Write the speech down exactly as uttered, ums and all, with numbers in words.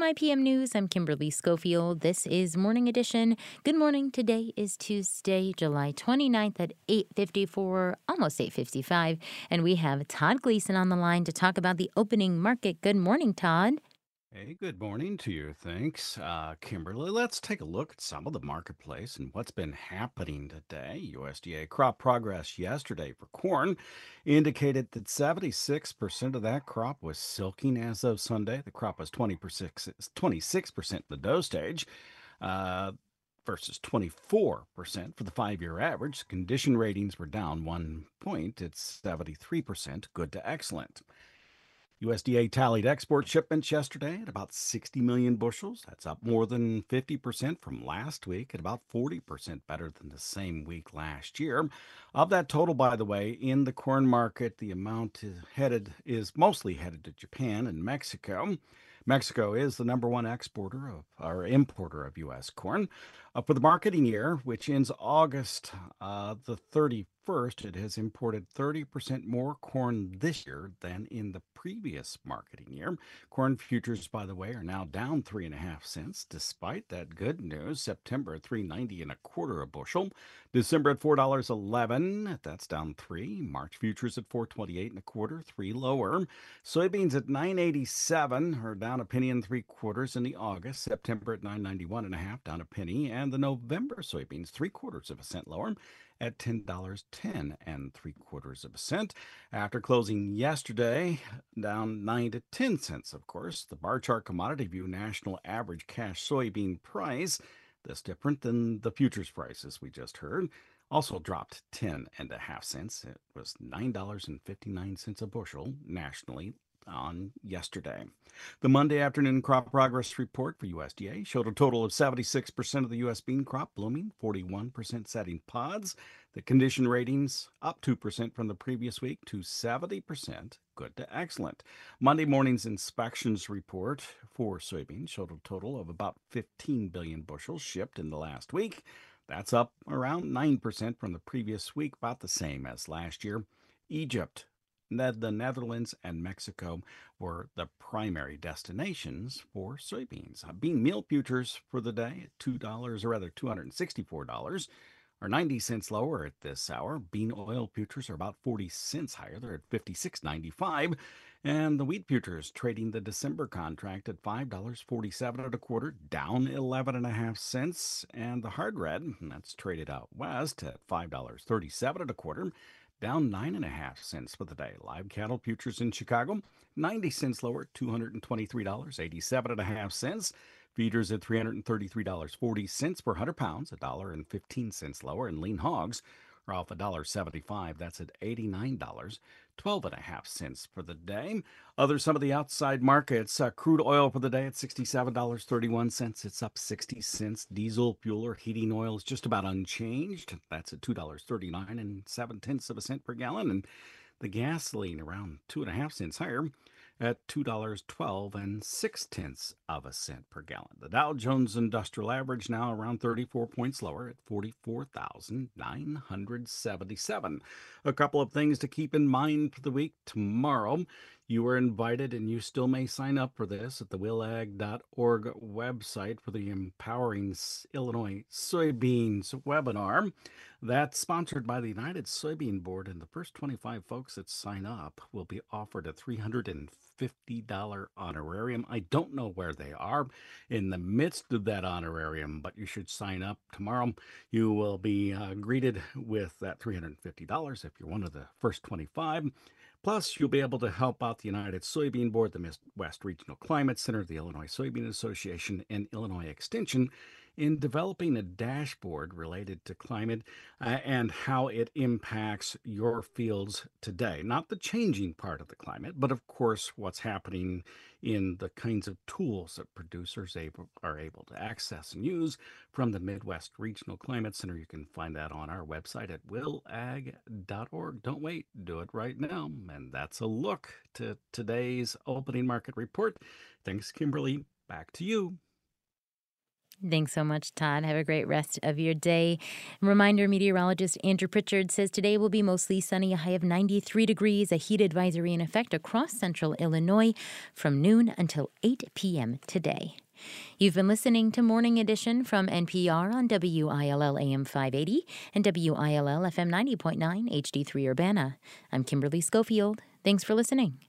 I P M News. I'm Kimberly Schofield. This is Morning Edition. Good morning. Today is Tuesday, July twenty-ninth at eight fifty-four, almost eight fifty-five. And we have Todd Gleason on the line to talk about the opening market. Good morning, Todd. Hey, good morning to you. Thanks, uh, Kimberly. Let's take a look at some of the marketplace and what's been happening today. U S D A crop progress yesterday for corn indicated that seventy-six percent of that crop was silking as of Sunday. The crop was twenty percent, twenty-six percent in the dough stage. Uh, Versus twenty-four percent for the five year average. Condition ratings were down one point. It's seventy-three percent good to excellent. U S D A tallied export shipments yesterday at about sixty million bushels. That's up more than fifty percent from last week and about forty percent better than the same week last year. Of that total, by the way, in the corn market, the amount is headed is mostly headed to Japan and Mexico. Mexico is the number one exporter of or importer of U S corn. Uh, for the marketing year, which ends August uh, the thirty-first, it has imported thirty percent more corn this year than in the previous marketing year. Corn futures, by the way, are now down three and a half cents. Despite that good news, September at three ninety and a quarter a bushel. December at four dollars and eleven cents, that's down three. March futures at four twenty-eight and a quarter, three lower. Soybeans at nine eighty-seven, are down a penny and three quarters in the August. September at nine ninety-one and a half, down a penny. And the November soybeans, three quarters of a cent lower at ten dollars and ten cents and three quarters of a cent. After closing yesterday, down nine to ten cents, of course. The bar chart commodity view national average cash soybean price, this different than the futures prices we just heard, also dropped ten and a half cents. It was nine dollars and fifty-nine cents a bushel nationally on yesterday. The Monday afternoon crop progress report for U S D A showed a total of seventy-six percent of the U S bean crop blooming, forty-one percent setting pods. The condition ratings up two percent from the previous week to seventy percent good to excellent. Monday morning's inspections report for soybeans showed a total of about fifteen billion bushels shipped in the last week. That's up around nine percent from the previous week, about the same as last year. Egypt, the Netherlands, and Mexico were the primary destinations for soybeans. Uh, Bean meal futures for the day at two dollars, or rather two hundred sixty-four dollars, are ninety cents lower at this hour. Bean oil futures are about forty cents higher. They're at fifty-six ninety-five. And the wheat futures trading the December contract at five dollars and forty-seven cents and a quarter, down eleven and a half cents. And the hard red, that's traded out west at five dollars and thirty-seven cents and a quarter, down nine and a half cents for the day. Live cattle futures in Chicago, ninety cents lower, two hundred twenty-three dollars and eighty-seven and a half cents. Feeders at three hundred thirty-three dollars and forty cents per one hundred pounds, a dollar and fifteen cents lower. And lean hogs are off a dollar seventy-five. That's at eighty-nine dollars and twelve and a half cents for the day. Other some of the outside markets, uh, crude oil for the day at sixty-seven dollars and thirty-one cents. It's up sixty cents. Diesel, fuel, or heating oil is just about unchanged. That's at two dollars and thirty-nine and seven tenths of a cent per gallon. And the gasoline around two and a half cents higher at two dollars and twelve and six tenths of a cent per gallon. The Dow Jones Industrial Average now around thirty-four points lower at forty-four thousand nine hundred seventy-seven. A couple of things to keep in mind for the week. Tomorrow, you are invited, and you still may sign up for this at the will ag dot org website for the Empowering Illinois Soybeans webinar. That's sponsored by the United Soybean Board, and the first twenty-five folks that sign up will be offered a three hundred fifty dollars honorarium. I don't know where they are in the midst of that honorarium, but you should sign up tomorrow. You will be uh, greeted with that three hundred fifty dollars if you're one of the first twenty-five. Plus, you'll be able to help out the United Soybean Board, the Midwest Regional Climate Center, the Illinois Soybean Association, and Illinois Extension in developing a dashboard related to climate uh, and how it impacts your fields today. Not the changing part of the climate, but of course what's happening in the kinds of tools that producers able, are able to access and use from the Midwest Regional Climate Center. You can find that on our website at will ag dot org. Don't wait, do it right now. And that's a look to today's opening market report. Thanks, Kimberly. Back to you. Thanks so much, Todd. Have a great rest of your day. Reminder, meteorologist Andrew Pritchard says today will be mostly sunny, a high of ninety-three degrees, a heat advisory in effect across central Illinois from noon until eight p.m. today. You've been listening to Morning Edition from N P R on W I L L A M five eighty and W I L L F M ninety point nine H D three Urbana. I'm Kimberly Schofield. Thanks for listening.